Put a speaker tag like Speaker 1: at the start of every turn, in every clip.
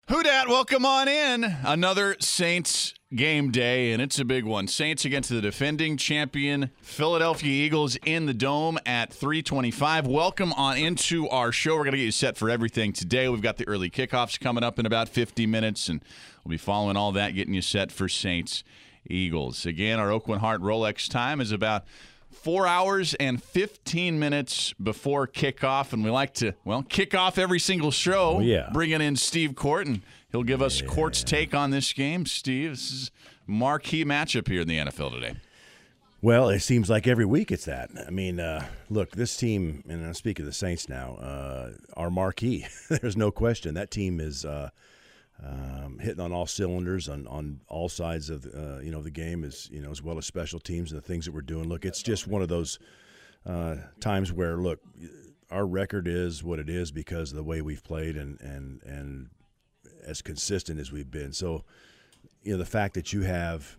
Speaker 1: Who dat? Welcome on in. Another Saints game day, and it's a big one. Saints against the defending champion Philadelphia Eagles in the Dome at 3:25. Welcome on into our show. We're going to get you set for everything today. We've got the early kickoffs coming up in about 50 minutes, and we'll be following all that, getting you set for Saints Eagles. Again, our Oakwin Hart Rolex time is about 4 hours and 15 minutes before kickoff, and we like to, kick off every single show, bringing in Steve Court, and he'll give us Court's take on this game. Steve, this is a marquee matchup here in the NFL today.
Speaker 2: Well, it seems like every week it's that. I mean, look, this team, and I'm speaking of the Saints now, are marquee. There's no question. That team is hitting on all cylinders on all sides of the game, as well as special teams and the things that we're doing. Look, it's just one of those times where, look, our record is what it is because of the way we've played and as consistent as we've been. So, the fact that you have,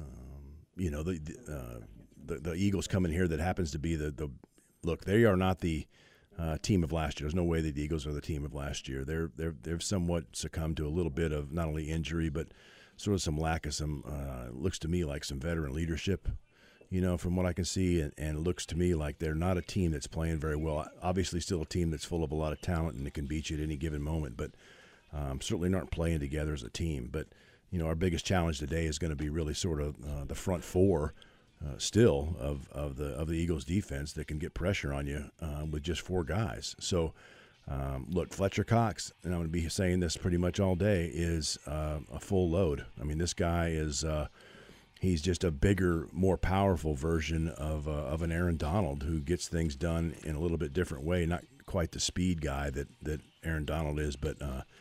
Speaker 2: the Eagles coming here that happens to be the look, they are not the team of last year. There's no way that the Eagles are the team of last year. They've somewhat succumbed to a little bit of not only injury but sort of some lack of some looks to me like some veteran leadership, from what I can see, and it looks to me like they're not a team that's playing very well. Obviously, still a team that's full of a lot of talent and that can beat you at any given moment, but certainly not playing together as a team. But our biggest challenge today is going to be really sort of the front four. Still of the Eagles defense that can get pressure on you with just four guys. So, look, Fletcher Cox, and I'm going to be saying this pretty much all day, is a full load. I mean, this guy is he's just a bigger, more powerful version of an Aaron Donald who gets things done in a little bit different way. Not quite the speed guy that Aaron Donald is, but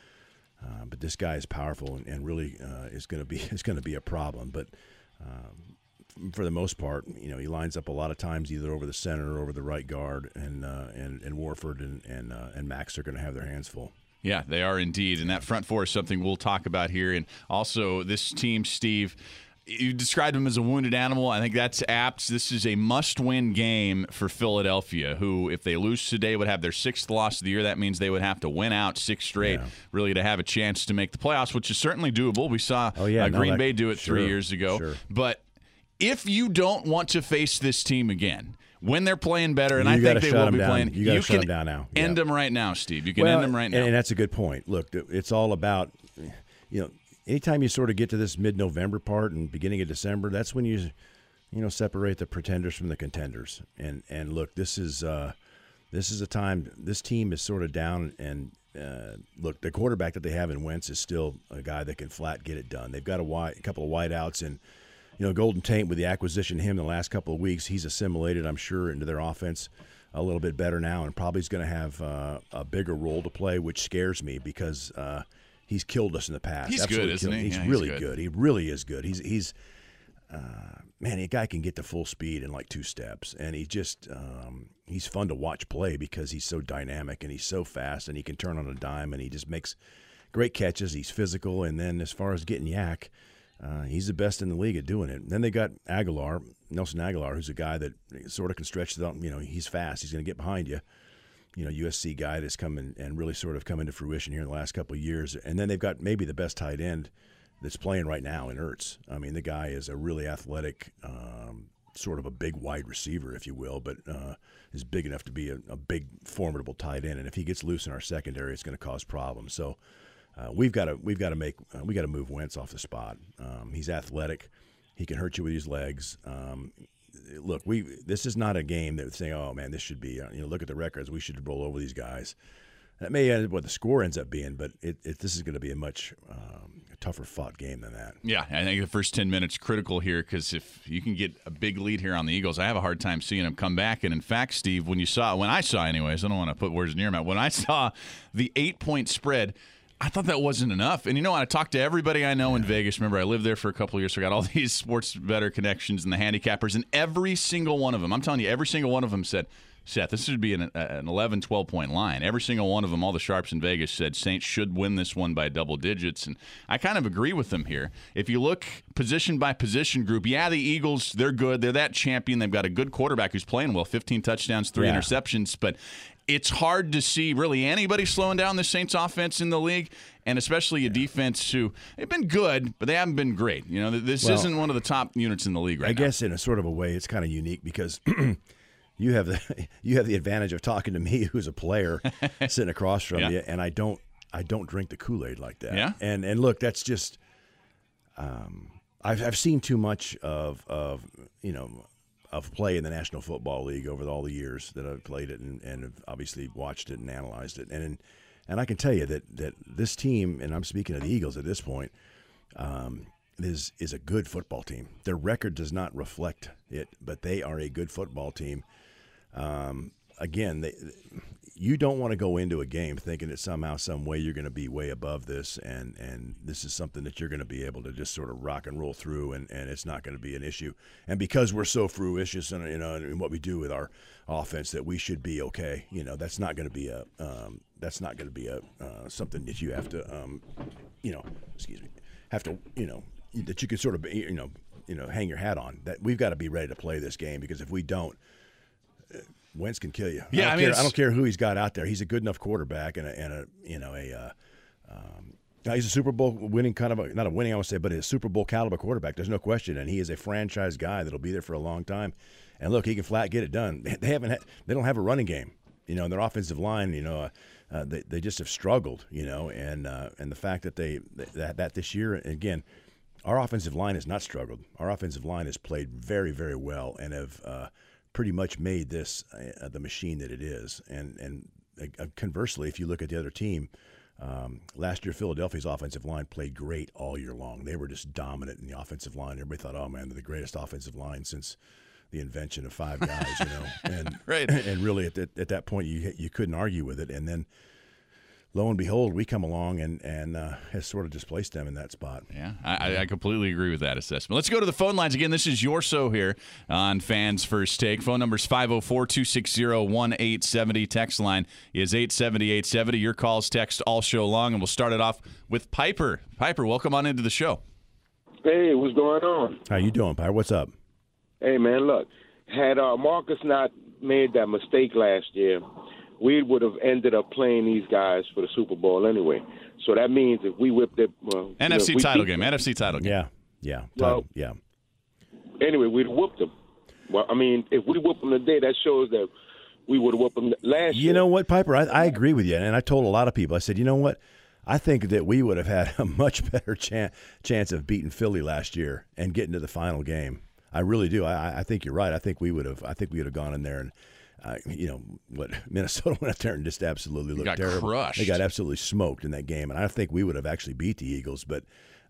Speaker 2: this guy is powerful and really is going to be a problem. But for the most part, he lines up a lot of times either over the center or over the right guard, and Warford and Max are going to have their hands full.
Speaker 1: Yeah, they are indeed, and that front four is something we'll talk about here. And also, this team, Steve, you described them as a wounded animal. I think that's apt. This is a must-win game for Philadelphia, who, if they lose today, would have their sixth loss of the year. That means they would have to win out six straight, really, to have a chance to make the playoffs, which is certainly doable. We saw Green Bay do it 3 years ago.
Speaker 2: Sure.
Speaker 1: But if you don't want to face this team again, when they're playing better, and I think they will be playing,
Speaker 2: you got to shut them down now.
Speaker 1: End them right now, Steve. You can end them right now.
Speaker 2: And that's a good point. Look, it's all about, anytime you sort of get to this mid-November part and beginning of December, that's when you separate the pretenders from the contenders. And look, this is a time. This team is sort of down, and look, the quarterback that they have in Wentz is still a guy that can flat get it done. They've got a couple of wideouts, and Golden Tate, with the acquisition of him in the last couple of weeks, he's assimilated, I'm sure, into their offense a little bit better now, and probably is going to have a bigger role to play, which scares me because he's killed us in the past.
Speaker 1: He's good, isn't he?
Speaker 2: He's really good. He really is good. He's man, a guy can get to full speed in like 2 steps, and he's fun to watch play because he's so dynamic and he's so fast, and he can turn on a dime, and he just makes great catches. He's physical, and then as far as getting yak, he's the best in the league at doing it. And then they got Nelson Aguilar, who's a guy that sort of can stretch the, he's fast. He's going to get behind you. USC guy that's come and really sort of come into fruition here in the last couple of years. And then they've got maybe the best tight end that's playing right now in Ertz. I mean, the guy is a really athletic, sort of a big wide receiver, if you will, but is big enough to be a big, formidable tight end. And if he gets loose in our secondary, it's going to cause problems. So we've got to move Wentz off the spot. He's athletic. He can hurt you with his legs. Look, this is not a game that would say, oh man, this should be. Look at the records. We should roll over these guys. That may end what the score ends up being, but this is going to be a much tougher fought game than that.
Speaker 1: Yeah, I think the first 10 minutes critical here because if you can get a big lead here on the Eagles, I have a hard time seeing them come back. And in fact, Steve, when I saw anyways, I don't want to put words in your mouth. When I saw the 8-point spread, I thought that wasn't enough. And I talked to everybody I know in Vegas. Remember, I lived there for a couple of years, so I got all these sports bettor connections and the handicappers, and every single one of them, I'm telling you, every single one of them said, Seth, this should be an 11, 12-point line. Every single one of them, all the sharps in Vegas said Saints should win this one by double digits, and I kind of agree with them here. If you look position by position group, the Eagles, they're good. They're that champion. They've got a good quarterback who's playing well, 15 touchdowns, 3 interceptions, but it's hard to see really anybody slowing down the Saints offense in the league, and especially a defense who they've been good, but they haven't been great. You know, this isn't one of the top units in the league right now.
Speaker 2: I guess in a sort of a way, it's kind of unique because you have the advantage of talking to me, who's a player, sitting across from you, and I don't drink the Kool-Aid like that.
Speaker 1: Yeah.
Speaker 2: And look, that's just I've seen too much of play in the National Football League over all the years that I've played it and have obviously watched it and analyzed it. And I can tell you that this team, and I'm speaking of the Eagles at this point, is a good football team. Their record does not reflect it, but they are a good football team. Again, you don't want to go into a game thinking that somehow, some way you're going to be way above this, and this is something that you're going to be able to just sort of rock and roll through, and it's not going to be an issue. And because we're so fruitious in what we do with our offense, that we should be okay. You know, that's not going to be something that you have to that you can sort of hang your hat on. That we've got to be ready to play this game, because if we don't, Wentz can kill you.
Speaker 1: Yeah,
Speaker 2: I don't care who he's got out there. He's a good enough quarterback he's a Super Bowl winning I would say, but a Super Bowl caliber quarterback. There's no question, and he is a franchise guy that'll be there for a long time. And look, he can flat get it done. They don't have a running game. You know, and their offensive line, they just have struggled. And the fact that that this year, again, our offensive line has not struggled. Our offensive line has played very, very well and have pretty much made this the machine that it is. And conversely, if you look at the other team, last year Philadelphia's offensive line played great all year long. They were just dominant in the offensive line. Everybody thought, oh man, they're the greatest offensive line since the invention of five guys. And
Speaker 1: right.
Speaker 2: And really at that point you couldn't argue with it. And then lo and behold, we come along and has sort of displaced them in that spot.
Speaker 1: Yeah, I completely agree with that assessment. Let's go to the phone lines again. This is Your So here on Fans First Take. Phone number is 504-260-1870. Text line is 870-870. Your calls, text all show long, and we'll start it off with Piper. Piper, welcome on into the show.
Speaker 3: Hey, what's going on?
Speaker 2: How you doing, Piper? What's up?
Speaker 3: Hey, man, look, had Marcus not made that mistake last year, we would have ended up playing these guys for the Super Bowl anyway. So that means if we whipped it,
Speaker 1: NFC title game.
Speaker 2: Yeah.
Speaker 3: Anyway, we'd have whooped them. Well, I mean, if we whoop them today, that shows that we would have whooped them last year.
Speaker 2: You know what, Piper? I agree with you, and I told a lot of people. I said, you know what? I think that we would have had a much better chance of beating Philly last year and getting to the final game. I really do. I think you're right. I think we would have gone in there and. Minnesota went out there and just absolutely looked terrible.
Speaker 1: Crushed.
Speaker 2: They got absolutely smoked in that game, and I think we would have actually beat the Eagles. But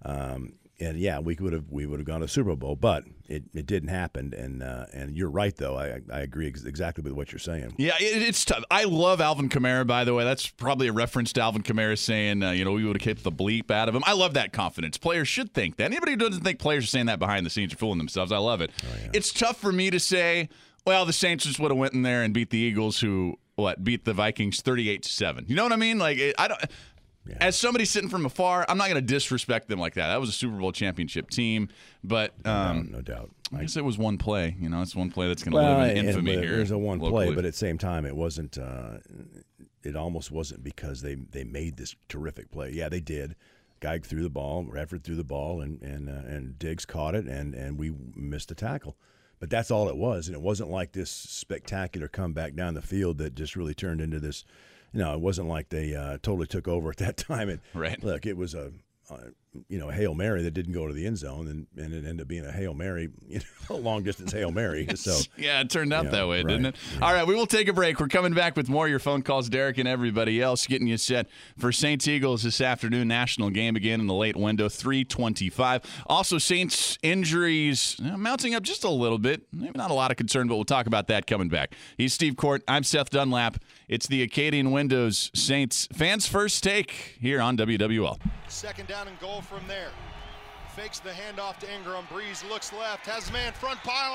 Speaker 2: we would have gone to the Super Bowl, but it didn't happen. And you're right, though. I agree exactly with what you're saying.
Speaker 1: Yeah, it's tough. I love Alvin Kamara, by the way. That's probably a reference to Alvin Kamara saying, we would have kicked the bleep out of him. I love that confidence. Players should think that. Anybody who doesn't think players are saying that behind the scenes are fooling themselves. I love it. Oh, yeah. It's tough for me to say, well, the Saints just would have went in there and beat the Eagles, who beat the Vikings 38-7. You know what I mean? Like I don't. Yeah. As somebody sitting from afar, I'm not going to disrespect them like that. That was a Super Bowl championship team, but
Speaker 2: no doubt.
Speaker 1: I guess it was one play. It's one play that's going to live in infamy here.
Speaker 2: There's a one play, but at the same time, it wasn't. It almost wasn't because they made this terrific play. Yeah, they did. Guy threw the ball, Radford threw the ball, and Diggs caught it, and we missed the tackle. But that's all it was, and it wasn't like this spectacular comeback down the field that just really turned into this. It wasn't like they totally took over at that time.
Speaker 1: Right.
Speaker 2: Look, it was a Hail Mary that didn't go to the end zone, and it ended up being a Hail Mary, a long-distance Hail Mary. So
Speaker 1: yeah, it turned out that way, didn't it? Yeah. All right, we will take a break. We're coming back with more of your phone calls, Derek, and everybody else, getting you set for Saints Eagles this afternoon. National game again in the late window, 3:25. Also, Saints injuries mounting up just a little bit. Maybe not a lot of concern, but we'll talk about that coming back. He's Steve Court. I'm Seth Dunlap. It's the Acadian Windows Saints Fans First Take here on WWL.
Speaker 4: Second down and goal from there. Fakes the handoff to Ingram. Breeze looks left. Has his man front pylon.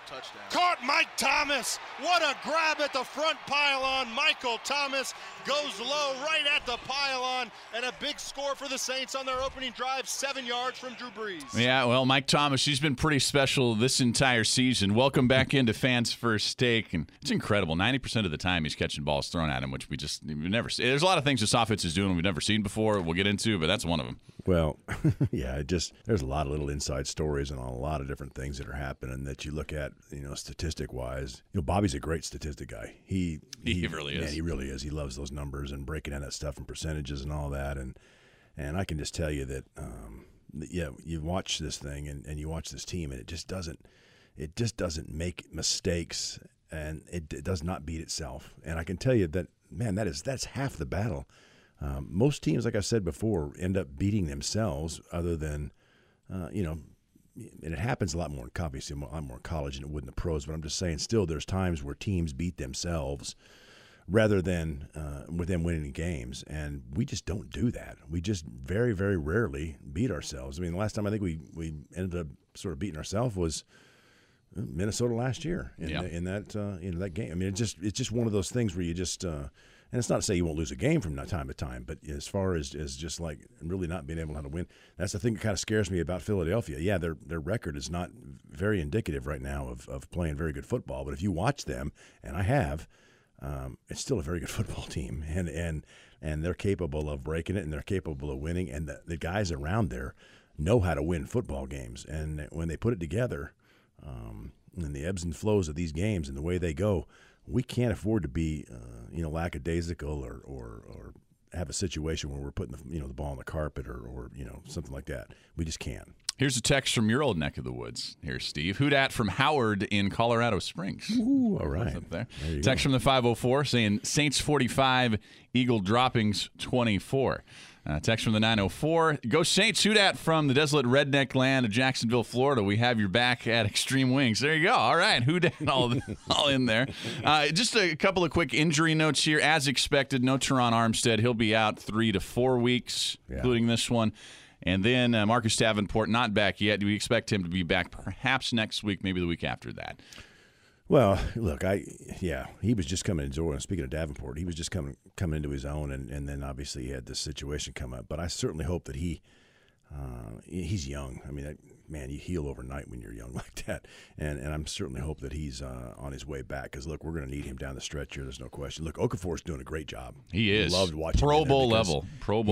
Speaker 4: Touchdown.
Speaker 5: Caught Mike Thomas. What a grab at the front pylon. Michael Thomas goes low right at the pylon, and a big score for the Saints on their opening drive, 7 yards from Drew Brees.
Speaker 1: Yeah, well, Mike Thomas, he's been pretty special this entire season. Welcome back into Fans First Take, and it's incredible. 90% of the time he's catching balls thrown at him, which we've never seen. There's a lot of things this offense is doing we've never seen before. We'll get into, but that's one of them.
Speaker 2: Well, yeah, there's a lot of little inside stories and a lot of different things that are happening that you look at, statistic-wise. Bobby's a great statistic guy. He
Speaker 1: really is.
Speaker 2: Yeah, he really is. He loves those numbers and breaking down that stuff and percentages and all that. And I can just tell you that, you watch this thing and you watch this team, and it just doesn't make mistakes, and it does not beat itself. And I can tell you that, man, that's half the battle. Most teams, like I said before, end up beating themselves other than, and it happens a lot more in obviously a lot more in college than it would in the pros, but I'm just saying still there's times where teams beat themselves rather than with them winning games, and we just don't do that. We just very, very rarely beat ourselves. I mean, the last time I think we ended up sort of beating ourselves was Minnesota last year in that game. I mean, it's just one of those things where you just and it's not to say you won't lose a game from time to time, but as far as just like really not being able to win, that's the thing that kind of scares me about Philadelphia. Yeah, their record is not very indicative right now of playing very good football, but if you watch them, and I have, it's still a very good football team, and they're capable of breaking it, and they're capable of winning, and the guys around there know how to win football games, and when they put it together, and the ebbs and flows of these games and the way they go, we can't afford to be, lackadaisical or have a situation where we're putting the ball on the carpet or something like that. We just can't.
Speaker 1: Here's a text from your old neck of the woods. Here, Steve. Who dat from Howard in Colorado Springs?
Speaker 2: Ooh, all right.
Speaker 1: What's up there? Text from the 504 saying Saints 45, Eagle droppings 24. Text from the 904. Go Saints. Who dat from the desolate redneck land of Jacksonville, Florida. We have your back at Extreme Wings. There you go. All right. Who dat all in there. Just a couple of quick injury notes here. As expected, no Teron Armstead. He'll be out 3 to 4 weeks, including this one. And then Marcus Davenport, not back yet. Do we expect him to be back perhaps next week, maybe the week after that?
Speaker 2: Well, look, he was just coming into, and speaking of Davenport, he was just coming into his own, and then obviously he had this situation come up. But I certainly hope that he's young. I mean, man, you heal overnight when you're young like that. And I'm certainly hope that he's on his way back because, look, we're going to need him down the stretch here. There's no question. Look, Okafor's doing a great job.
Speaker 1: He is.
Speaker 2: Loved watching
Speaker 1: Pro
Speaker 2: him
Speaker 1: Bowl level.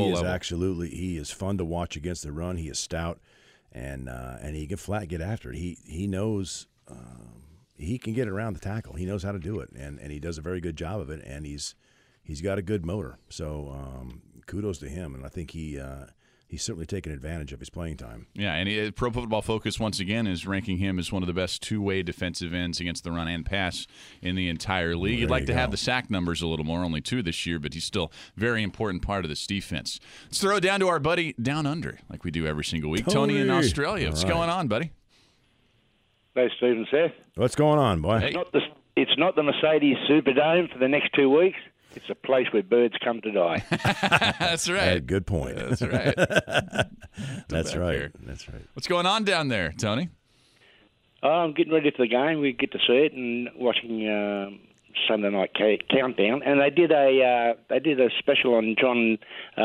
Speaker 2: He is fun to watch against the run. He is stout, and he can get after it. He knows he can get around the tackle. He knows how to do it, and he does a very good job of it, and he's got a good motor. So kudos to him, and I think he's certainly taken advantage of his playing time.
Speaker 1: Yeah, and Pro Football Focus, once again, is ranking him as one of the best two-way defensive ends against the run and pass in the entire league. You'd like to have the sack numbers a little more, only 2 this year, but he's still a very important part of this defense. Let's throw it down to our buddy Down Under, like we do every single week. Tony in Australia. What's going on, buddy?
Speaker 6: Hey, Stephen, Seth.
Speaker 2: What's going on, boy?
Speaker 1: Hey.
Speaker 6: It's not the Mercedes Superdome for the next 2 weeks. It's a place where birds come to die.
Speaker 1: That's right.
Speaker 2: Good point.
Speaker 1: That's right.
Speaker 2: That's right.
Speaker 1: Here.
Speaker 2: That's right.
Speaker 1: What's going on down there, Tony?
Speaker 6: I'm getting ready for the game. We get to see it and watching Sunday Night Countdown. And they did a special on John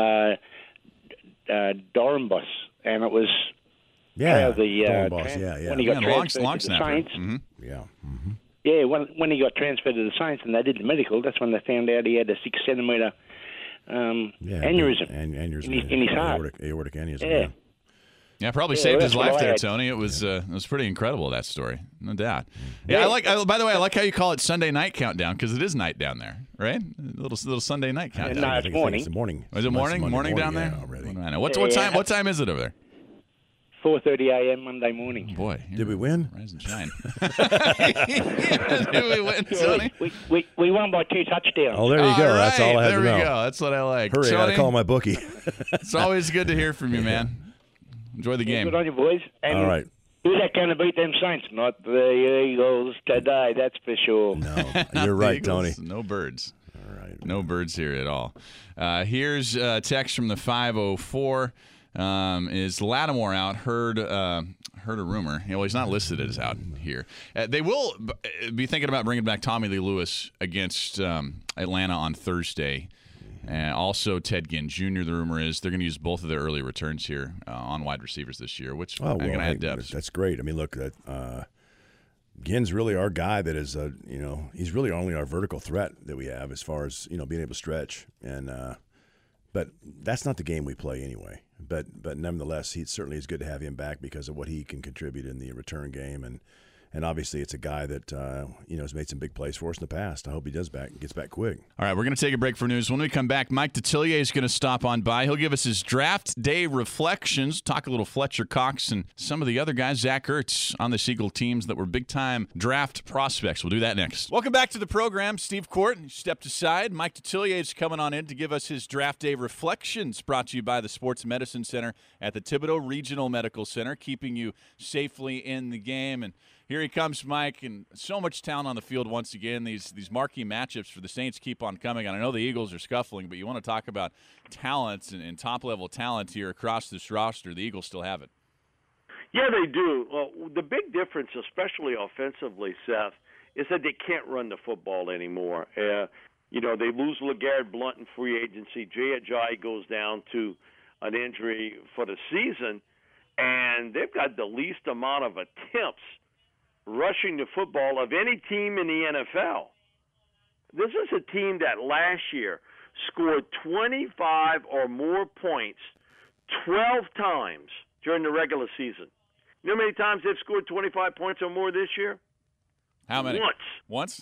Speaker 6: Dornbos, and it was how when he got transferred to the Saints.
Speaker 1: Mm-hmm.
Speaker 2: Yeah. Mm-hmm.
Speaker 6: Yeah, when he got transferred to the Saints and they did the medical, that's when they found out he had a 6-centimetre aneurysm in his heart.
Speaker 2: Aortic aneurysm.
Speaker 1: Yeah, probably saved his life there, Tony. It was pretty incredible, that story, no doubt. Yeah, by the way, I like how you call it Sunday Night Countdown because it is night down there, right? A little Sunday Night Countdown.
Speaker 6: No, it's morning.
Speaker 2: It's morning.
Speaker 1: Is it morning? Morning down there?
Speaker 2: Yeah, already.
Speaker 1: What time is it over there?
Speaker 6: 4:30 a.m. Monday morning.
Speaker 1: Boy,
Speaker 2: did we win?
Speaker 1: Rise and shine. Did we win, Tony?
Speaker 6: We won by 2 touchdowns.
Speaker 2: Oh, there you go.
Speaker 1: Right.
Speaker 2: That's all I had to know.
Speaker 1: There we go. That's what I like.
Speaker 2: Hurry,
Speaker 1: Tony,
Speaker 2: I gotta call my bookie.
Speaker 1: It's always good to hear from you, man. Enjoy the game.
Speaker 6: Good on you, boys. And
Speaker 2: all right.
Speaker 6: Who's that going to beat them Saints? Not the Eagles today, that's for sure.
Speaker 2: No, you're right, Tony.
Speaker 1: No birds.
Speaker 2: All right.
Speaker 1: No birds here at all. Here's a text from the 504. Is Lattimore out? Heard a rumor. Well, he's not listed as out here. They will be thinking about bringing back Tommy Lee Lewis against Atlanta on Thursday. And also Ted Ginn Jr., the rumor is they're going to use both of their early returns here on wide receivers this year, which are going to add depth.
Speaker 2: That's great. I mean, look, Ginn's really our guy that is, he's really only our vertical threat that we have as far as, being able to stretch. And but that's not the game we play anyway. But nevertheless, he certainly is good to have him back because of what he can contribute in the return game. And obviously, it's a guy that has made some big plays for us in the past. I hope he gets back quick.
Speaker 1: All right, we're going to take a break for news. When we come back, Mike Detillier is going to stop on by. He'll give us his draft day reflections, talk a little Fletcher Cox and some of the other guys, Zach Ertz, on the Eagle teams that were big-time draft prospects. We'll do that next. Welcome back to the program. Steve Court stepped aside. Mike Detillier is coming on in to give us his draft day reflections, brought to you by the Sports Medicine Center at the Thibodaux Regional Medical Center, keeping you safely in the game. And here he comes, Mike, and so much talent on the field once again. These marquee matchups for the Saints keep on coming. And I know the Eagles are scuffling, but you want to talk about talent and top-level talent here across this roster. The Eagles still have it.
Speaker 4: Yeah, they do. Well, the big difference, especially offensively, Seth, is that they can't run the football anymore. They lose LeGarrette Blount in free agency. Jay Ajayi goes down to an injury for the season, and they've got the least amount of attempts rushing the football of any team in the NFL. This is a team that last year scored 25 or more points 12 times during the regular season. You know how many times they've scored 25 points or more this year?
Speaker 1: How many?
Speaker 4: Once?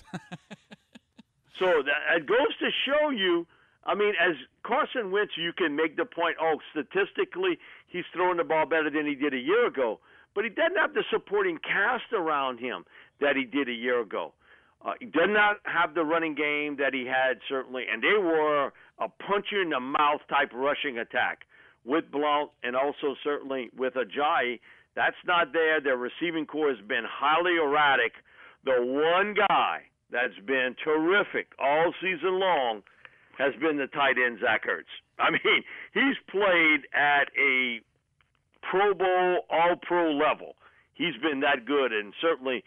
Speaker 4: So that goes to show you, as Carson Wentz, you can make the point, statistically, he's throwing the ball better than he did a year ago. But he doesn't have the supporting cast around him that he did a year ago. He does not have the running game that he had, certainly, and they were a punch-you-in-the-mouth type rushing attack with Blount and also certainly with Ajayi. That's not there. Their receiving corps has been highly erratic. The one guy that's been terrific all season long has been the tight end, Zach Ertz. He's played at a Pro Bowl, All-Pro level. He's been that good, and certainly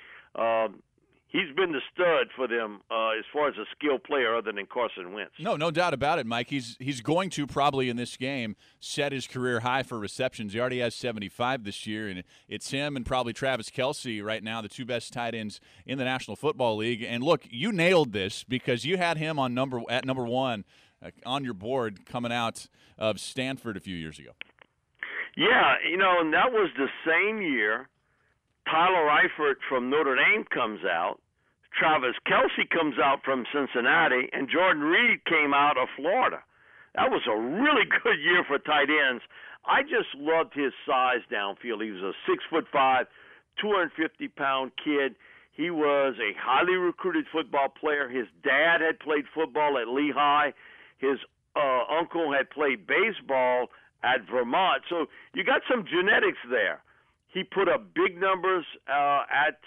Speaker 4: he's been the stud for them as far as a skilled player other than Carson Wentz.
Speaker 1: No doubt about it, Mike. He's going to probably in this game set his career high for receptions. He already has 75 this year, and it's him and probably Travis Kelce right now, the two best tight ends in the National Football League. And look, you nailed this because you had him at number one on your board coming out of Stanford a few years ago.
Speaker 4: Yeah, and that was the same year Tyler Eifert from Notre Dame comes out, Travis Kelce comes out from Cincinnati, and Jordan Reed came out of Florida. That was a really good year for tight ends. I just loved his size downfield. He was a 6'5", 250-pound kid. He was a highly recruited football player. His dad had played football at Lehigh. His uncle had played baseball at Vermont. So you got some genetics there. He put up big numbers at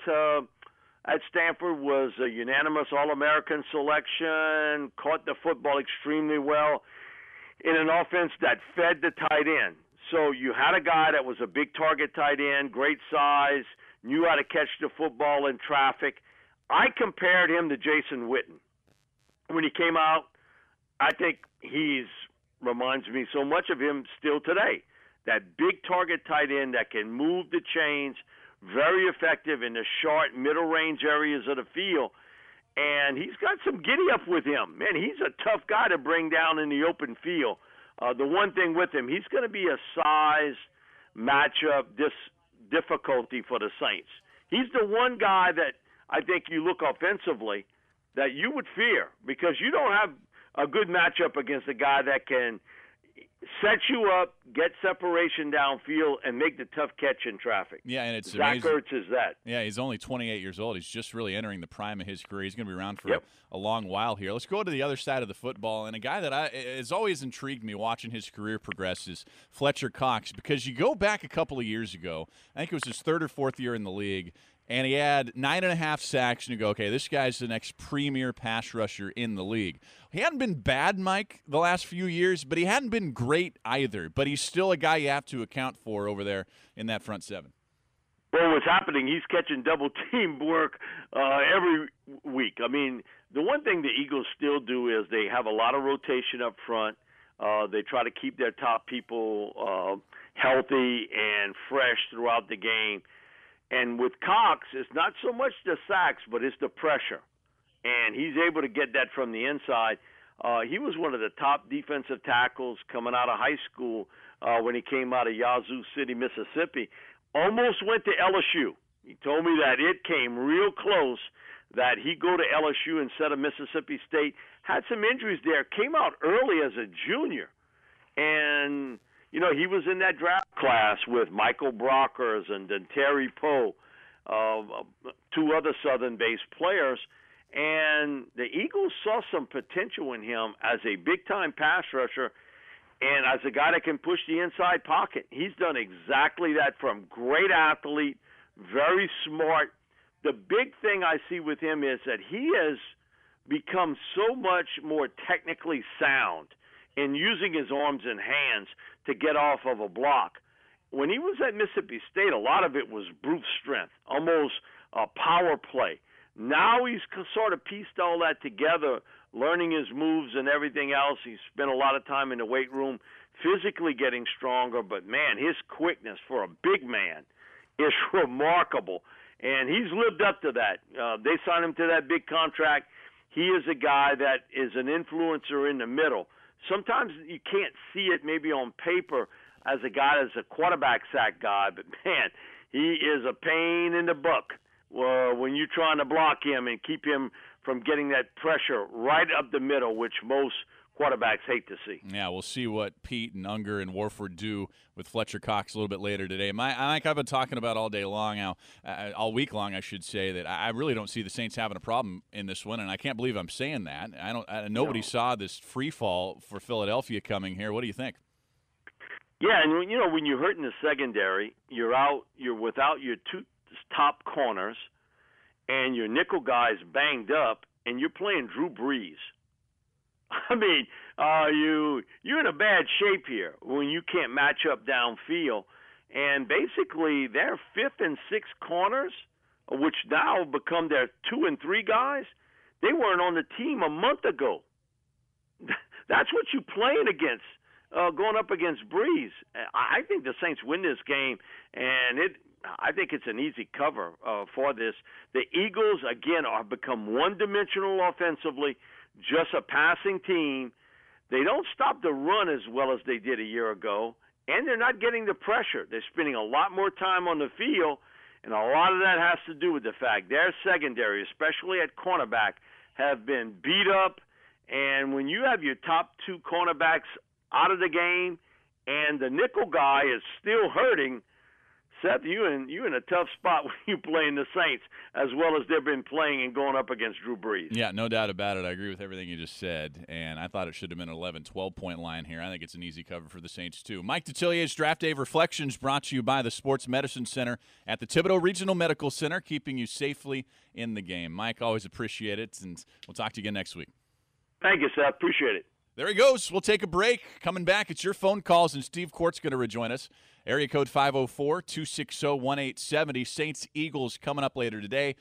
Speaker 4: Stanford, was a unanimous All-American selection, caught the football extremely well in an offense that fed the tight end. So you had a guy that was a big target tight end, great size, knew how to catch the football in traffic. I compared him to Jason Witten. When he came out, I think reminds me so much of him still today. That big target tight end that can move the chains, very effective in the short, middle-range areas of the field. And he's got some giddy-up with him. Man, he's a tough guy to bring down in the open field. The one thing with him, he's going to be a size matchup difficulty for the Saints. He's the one guy that I think you look offensively that you would fear because you don't have a good matchup against a guy that can set you up, get separation downfield, and make the tough catch in traffic.
Speaker 1: Yeah, and it's
Speaker 4: Zach
Speaker 1: amazing.
Speaker 4: Ertz is that.
Speaker 1: Yeah, he's only 28 years old. He's just really entering the prime of his career. He's going to be around for a long while here. Let's go to the other side of the football, and a guy that has always intrigued me watching his career progress is Fletcher Cox, because you go back a couple of years ago, I think it was his third or fourth year in the league, and he had 9.5 sacks, and you go, okay, this guy's the next premier pass rusher in the league. He hadn't been bad, Mike, the last few years, but he hadn't been great either. But he's still a guy you have to account for over there in that front seven.
Speaker 4: Well, what's happening, he's catching double-team work every week. I mean, the one thing the Eagles still do is they have a lot of rotation up front. They try to keep their top people healthy and fresh throughout the game. And with Cox, it's not so much the sacks, but it's the pressure. And he's able to get that from the inside. He was one of the top defensive tackles coming out of high school when he came out of Yazoo City, Mississippi. Almost went to LSU. He told me that it came real close that he'd go to LSU instead of Mississippi State. Had some injuries there. Came out early as a junior. And, you know, he was in that draft class with Michael Brockers and Terry Poe, two other Southern-based players. And the Eagles saw some potential in him as a big-time pass rusher and as a guy that can push the inside pocket. He's done exactly that. From great athlete, very smart. The big thing I see with him is that he has become so much more technically sound in using his arms and hands to get off of a block. When he was at Mississippi State, a lot of it was brute strength, almost a power play. Now he's sort of pieced all that together, learning his moves and everything else. He's spent a lot of time in the weight room, physically getting stronger. But, man, his quickness for a big man is remarkable. And he's lived up to that. They signed him to that big contract. He is a guy that is an influencer in the middle. Sometimes you can't see it maybe on paper as a guy that's a quarterback sack guy, but, man, he is a pain in the butt when you're trying to block him and keep him from getting that pressure right up the middle, which most quarterbacks hate to see.
Speaker 1: Yeah, we'll see what Pete and Unger and Warford do with Fletcher Cox a little bit later today. Mike, I've been talking about all day long now, all week long, I should say, that I really don't see the Saints having a problem in this one, and I can't believe I'm saying that. Nobody saw this free fall for Philadelphia coming here. What do you think?
Speaker 4: Yeah, and you know, when you're hurt in the secondary, you're without your two top corners, and your nickel guy's banged up, and you're playing Drew Brees. I mean, you're in a bad shape here when you can't match up downfield. And basically, their fifth and sixth corners, which now become their 2 and 3 guys, they weren't on the team a month ago. That's what you're playing against, going up against Brees. I think the Saints win this game, and I think it's an easy cover for this. The Eagles, again, are become one-dimensional offensively, just a passing team. They don't stop the run as well as they did a year ago, and they're not getting the pressure. They're spending a lot more time on the field, and a lot of that has to do with the fact their secondary, especially at cornerback, have been beat up. And when you have your top 2 cornerbacks out of the game and the nickel guy is still hurting, Seth, you're in a tough spot when you play in the Saints as well as they've been playing and going up against Drew Brees.
Speaker 1: Yeah, no doubt about it. I agree with everything you just said, and I thought it should have been an 11, 12-point line here. I think it's an easy cover for the Saints, too. Mike Detillier's Draft Day Reflections brought to you by the Sports Medicine Center at the Thibodaux Regional Medical Center, keeping you safely in the game. Mike, always appreciate it, and we'll talk to you again next week.
Speaker 4: Thank you, Seth. Appreciate it.
Speaker 1: There he goes. We'll take a break. Coming back, it's your phone calls, and Steve Court's going to rejoin us. Area code 504-260-1870. Saints-Eagles coming up later today,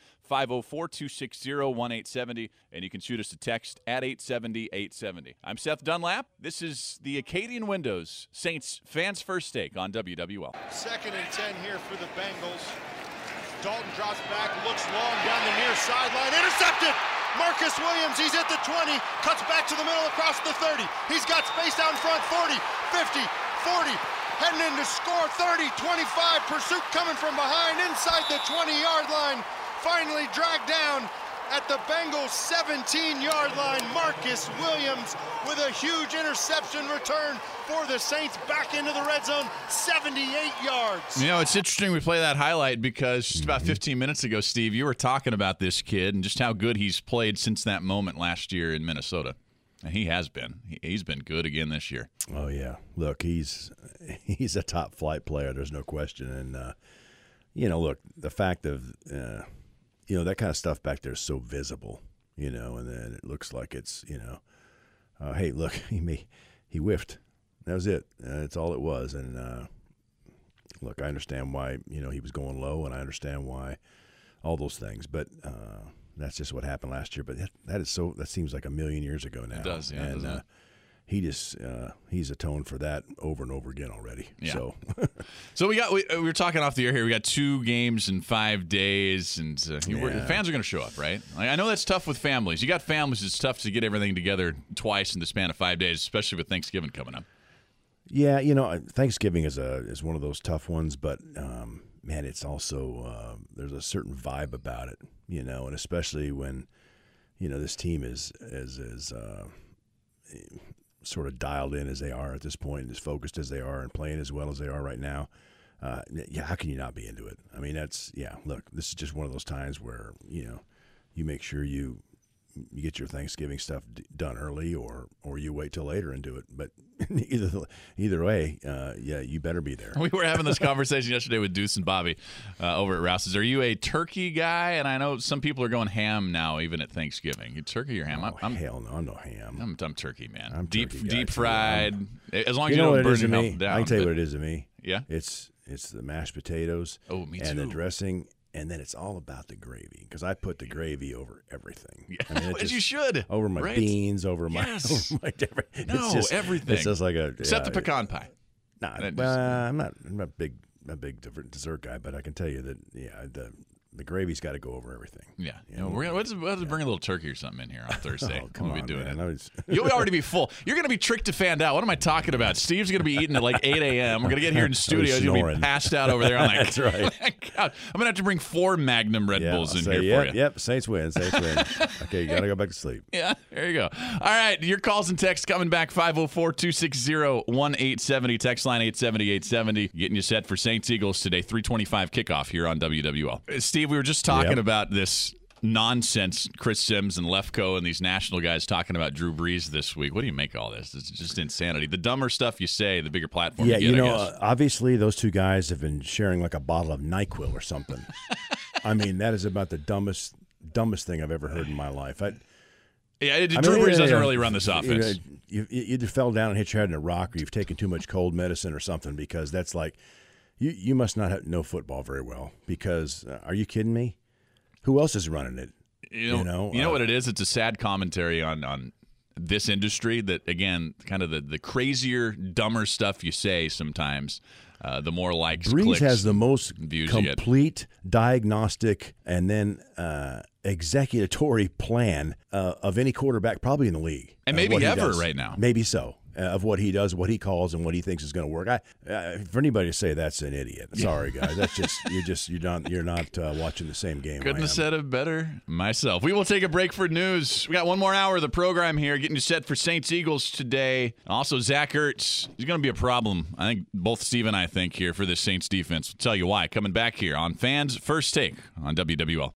Speaker 1: 504-260-1870. And you can shoot us a text at 870-870. I'm Seth Dunlap. This is the Acadian Windows Saints Fans First Take on WWL.
Speaker 5: 2nd and 10 here for the Bengals. Dalton drops back, looks long down the near sideline. Intercepted! Marcus Williams, he's at the 20, cuts back to the middle across the 30. He's got space down front, 40, 50, 40. Heading in to score, 30, 25, pursuit coming from behind, inside the 20-yard line. Finally dragged down at the Bengals' 17-yard line. Marcus Williams with a huge interception return for the Saints back into the red zone, 78 yards.
Speaker 1: You know, it's interesting we play that highlight because just about 15 minutes ago, Steve, you were talking about this kid and just how good he's played since that moment last year in Minnesota. And he has been. He's been good again this year.
Speaker 2: Oh, yeah. Look, he's a top-flight player. There's no question. And look, the fact of, that kind of stuff back there is so visible, and then it looks like it's, hey, look, he whiffed. That was it. That's all it was. And, look, I understand why, he was going low, and I understand why all those things. But that's just what happened last year. But that seems like a million years ago now.
Speaker 1: It does, yeah.
Speaker 2: And he's atoned for that over and over again already.
Speaker 1: Yeah. So we were talking off the air here. We got 2 games in 5 days, and fans are going to show up, right? I know that's tough with families. You got families. It's tough to get everything together twice in the span of 5 days, especially with Thanksgiving coming up.
Speaker 2: Yeah, Thanksgiving is one of those tough ones, but man, it's also there's a certain vibe about it, and especially when this team is sort of dialed in as they are at this point, and as focused as they are, and playing as well as they are right now. How can you not be into it? I mean, look, this is just one of those times where you make sure you get your Thanksgiving stuff done early, or you wait till later and do it. But either way, you better be there. We
Speaker 1: were having this conversation yesterday with Deuce and Bobby over at Rouse's. Are you a turkey guy? And I know some people are going ham now, even at Thanksgiving. You turkey or ham?
Speaker 2: Hell no, I'm no ham.
Speaker 1: I'm turkey, man.
Speaker 2: I'm
Speaker 1: deep fried. As long as
Speaker 2: you
Speaker 1: don't burn
Speaker 2: your mouth
Speaker 1: down.
Speaker 2: I can tell you what it is to me.
Speaker 1: Yeah,
Speaker 2: it's the mashed potatoes.
Speaker 1: Oh, me too.
Speaker 2: And the dressing. And then it's all about the gravy, because I put the gravy over everything.
Speaker 1: Yeah. I mean, as you should.
Speaker 2: Over my beans, over my everything. It's just like
Speaker 1: except the pecan pie.
Speaker 2: Nah, I'm not a big dessert guy, but I can tell you that the gravy's got to go over everything.
Speaker 1: Yeah, we'll have to bring a little turkey or something in here on Thursday.
Speaker 2: Come on,
Speaker 1: doing
Speaker 2: man.
Speaker 1: You'll already be full. You're going to be tricked to fan out. What am I talking about? Steve's going to be eating at like 8 a.m. We're going to get here in studio. He's going to be passed out over there. I'm like,
Speaker 2: that's right.
Speaker 1: God, I'm going to have to bring 4 Magnum Red Bulls in here for you.
Speaker 2: Yep, Saints win. Okay, you got to go back to sleep.
Speaker 1: Yeah, there you go. All right, your calls and texts coming back, 504-260-1870. Text line 870-870. Getting you set for Saints-Eagles today, 3:25 kickoff here on WWL. Steve, we were just talking about this nonsense, Chris Sims and Lefko and these national guys talking about Drew Brees this week. What do you make of all this? It's just insanity. The dumber stuff you say, the bigger platform you get, I guess.
Speaker 2: Obviously those 2 guys have been sharing like a bottle of NyQuil or something. I mean, that is about the dumbest thing I've ever heard in my life. Drew
Speaker 1: Brees doesn't really run this offense.
Speaker 2: You either fell down and hit your head in a rock, or you've taken too much cold medicine or something, because that's like you must not know football very well, because are you kidding me? Who else is running it?
Speaker 1: You know what it is? It's a sad commentary on this industry that, again, kind of the crazier, dumber stuff you say sometimes, the more likes,
Speaker 2: Brees
Speaker 1: clicks,
Speaker 2: has the most
Speaker 1: views
Speaker 2: complete diagnostic and then executory plan of any quarterback probably in the league.
Speaker 1: And maybe ever right now.
Speaker 2: Maybe so. Of what he does, what he calls, and what he thinks is going to work. For anybody to say that's an idiot, sorry guys, that's you're not watching the same game.
Speaker 1: Couldn't have said it better myself. We will take a break for news. We got one more hour of the program here, getting you set for Saints Eagles today. Also, Zach Ertz, he's going to be a problem. I think both Steve and I think here for this Saints defense. We'll tell you why. Coming back here on Fans First Take on WWL.